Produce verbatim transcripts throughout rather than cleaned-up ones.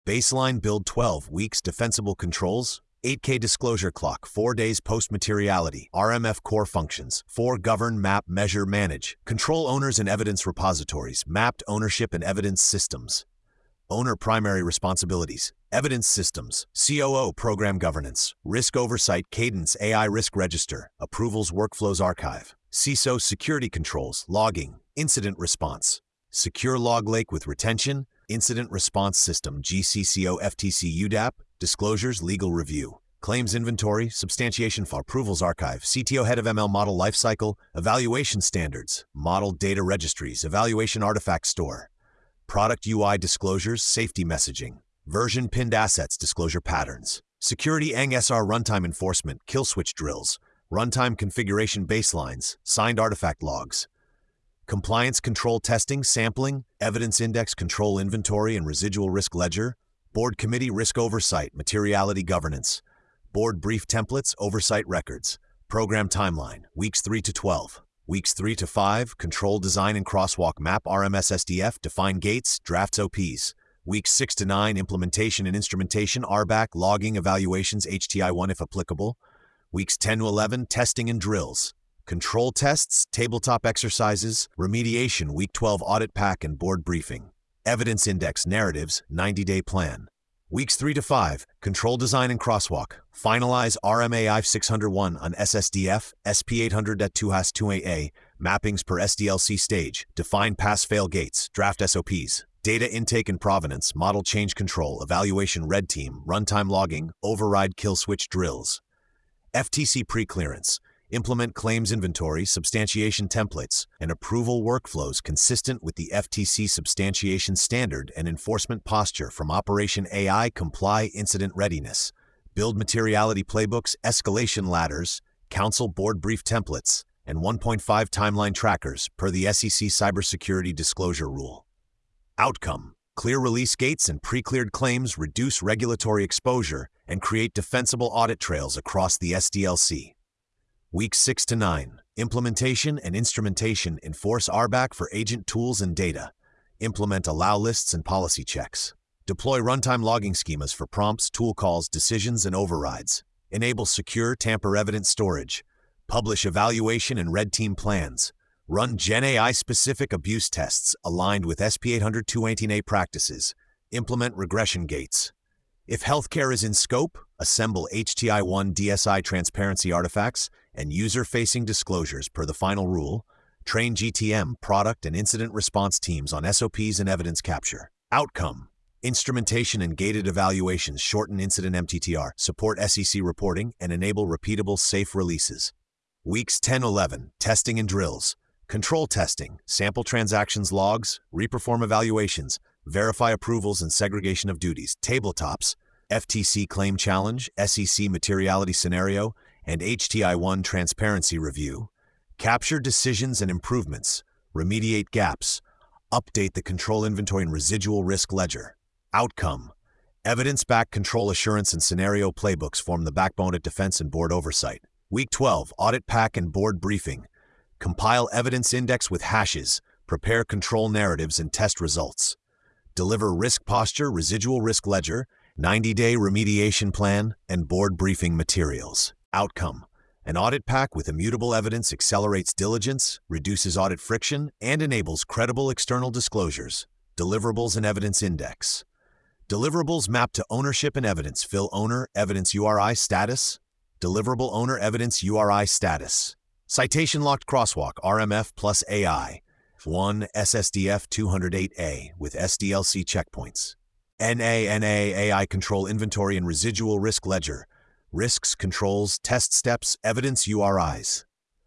Baseline build twelve weeks defensible controls, eight K disclosure clock, four days post-materiality, R M F core functions, four govern, map, measure, manage, control owners and evidence repositories, mapped ownership and evidence systems. Owner primary responsibilities, evidence systems, C O O program governance, risk oversight, Cadence A I risk register, approvals workflows archive, C I S O security controls, logging, incident response, secure log lake with retention, incident response system, G C C O F T C U D A P, disclosures, legal review, claims inventory, substantiation for approvals archive, C T O head of M L model lifecycle, evaluation standards, model data registries, evaluation artifact store, product U I disclosures, safety messaging, version pinned assets disclosure patterns, security Eng S R runtime enforcement, kill switch drills, runtime configuration baselines, signed artifact logs, compliance control testing, sampling, evidence index control inventory and residual risk ledger, board committee risk oversight, materiality governance, board brief templates, oversight records, program timeline, weeks three to twelve. Weeks three to five, control design and crosswalk map R M S S D F, define gates, drafts O Ps. Weeks six to nine, implementation and instrumentation, R B A C, logging, evaluations, H T I one if applicable. Weeks ten to eleven, testing and drills. Control tests, tabletop exercises, remediation, week twelve, audit pack and board briefing. Evidence index, narratives, ninety day plan. Weeks three to five, control design and crosswalk. Finalize R M A I six oh one on S S D F, S P eight hundred dash two dash two A A, mappings per S D L C stage, define pass-fail gates, draft S O Ps, data intake and provenance, model change control, evaluation red team, runtime logging, override kill switch drills. F T C pre-clearance, implement claims inventory, substantiation templates, and approval workflows consistent with the F T C substantiation standard and enforcement posture from Operation A I comply incident readiness, build materiality playbooks, escalation ladders, council board brief templates, and one point five timeline trackers per the S E C cybersecurity disclosure rule. Outcome: clear release gates and pre-cleared claims reduce regulatory exposure and create defensible audit trails across the S D L C. Weeks six to nine, implementation and instrumentation, enforce R B A C for agent tools and data, implement allow lists and policy checks, deploy runtime logging schemas for prompts, tool calls, decisions, and overrides, enable secure tamper-evident storage, publish evaluation and red team plans, run Gen A I-specific abuse tests aligned with S P eight hundred dash two eighteen A practices, implement regression gates. If healthcare is in scope, assemble H T I one D S I transparency artifacts and user-facing disclosures per the final rule, train G T M, product and incident response teams on S O Ps and evidence capture. Outcome: instrumentation and gated evaluations shorten incident M T T R, support S E C reporting, and enable repeatable, safe releases. Weeks ten to eleven, testing and drills, control testing, sample transactions logs, reperform evaluations, verify approvals and segregation of duties, tabletops, F T C claim challenge, S E C materiality scenario, and H T I one transparency review, capture decisions and improvements, remediate gaps, update the control inventory and residual risk ledger. Outcome: evidence-backed control assurance and scenario playbooks form the backbone of defense and board oversight. Week twelve, audit pack and board briefing, compile evidence index with hashes, prepare control narratives and test results, deliver risk posture, residual risk ledger, ninety day remediation plan, and board briefing materials. Outcome: an audit pack with immutable evidence accelerates diligence, reduces audit friction, and enables credible external disclosures. Deliverables and evidence index. Deliverables map to ownership and evidence. Fill owner, evidence U R I status. Deliverable owner, evidence U R I status. Citation locked crosswalk, R M F plus A I. one S S D F two oh eight A with S D L C checkpoints. N A N A A I control inventory and residual risk ledger. Risks, controls, test steps, evidence U R Is.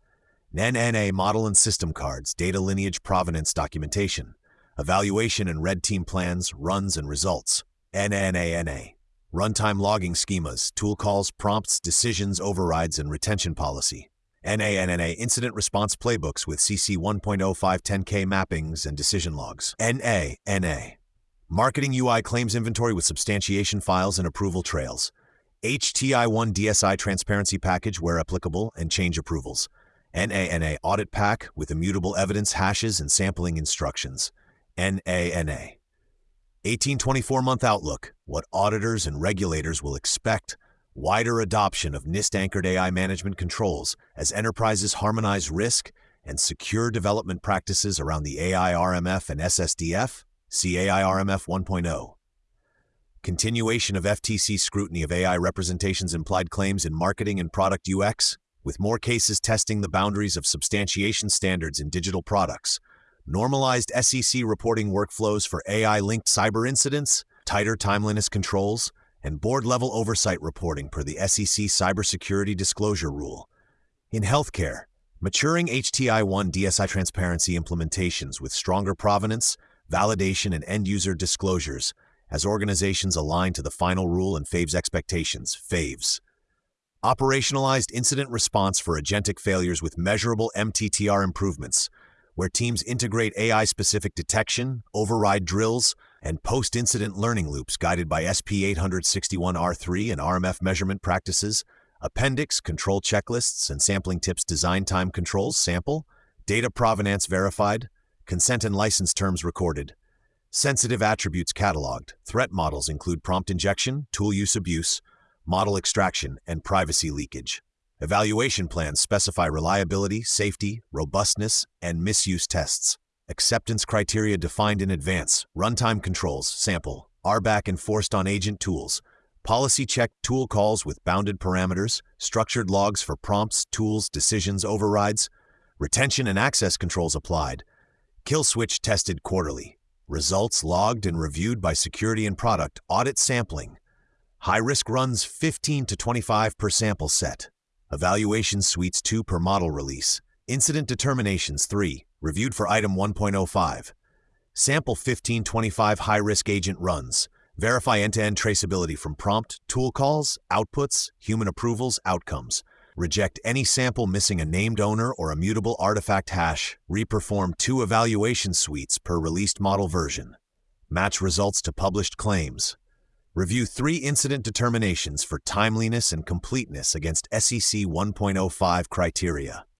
N N A model and system cards, data lineage provenance documentation. Evaluation and red team plans, runs and results. N N A N A. Runtime logging schemas, tool calls, prompts, decisions, overrides, and retention policy. N A N A incident response playbooks with C C one point oh five ten K mappings and decision logs. N A N A. Marketing U I claims inventory with substantiation files and approval trails. H T I one D S I transparency package where applicable and change approvals. N A N A audit pack with immutable evidence hashes and sampling instructions. N A N A. eighteen twenty-four month outlook. what auditors and regulators will expect: wider adoption of NIST-anchored A I management controls as enterprises harmonize risk and secure development practices around the A I R M F and S S D F, see A I R M F one point oh. Continuation of F T C scrutiny of A I representations implied claims in marketing and product U X, with more cases testing the boundaries of substantiation standards in digital products, normalized S E C reporting workflows for A I-linked cyber incidents, tighter timeliness controls, and board-level oversight reporting per the S E C Cybersecurity Disclosure Rule. In healthcare, maturing H T I one D S I transparency implementations with stronger provenance, validation, and end-user disclosures as organizations align to the final rule and F A V E S expectations, F A V E S. Operationalized incident response for agentic failures with measurable M T T R improvements, where teams integrate A I-specific detection, override drills, and post-incident learning loops guided by S P eight sixty-one R three and R M F measurement practices, appendix, control checklists, and sampling tips design time controls sample, data provenance verified, consent and license terms recorded, sensitive attributes cataloged. Threat models include prompt injection, tool use abuse, model extraction, and privacy leakage. Evaluation plans specify reliability, safety, robustness, and misuse tests. Acceptance criteria defined in advance. Runtime controls, sample, R B A C enforced on agent tools. Policy check tool calls with bounded parameters. Structured logs for prompts, tools, decisions, overrides. Retention and access controls applied. Kill switch tested quarterly. Results logged and reviewed by security and product. Audit sampling. High-risk runs fifteen to twenty-five per sample set. Evaluation suites two per model release. Incident determinations three, reviewed for item one point oh five. Sample fifteen to twenty-five high-risk agent runs. Verify end-to-end traceability from prompt, tool calls, outputs, human approvals, outcomes. Reject any sample missing a named owner or a mutable artifact hash. Reperform two evaluation suites per released model version. Match results to published claims. Review three incident determinations for timeliness and completeness against S E C one point oh five criteria.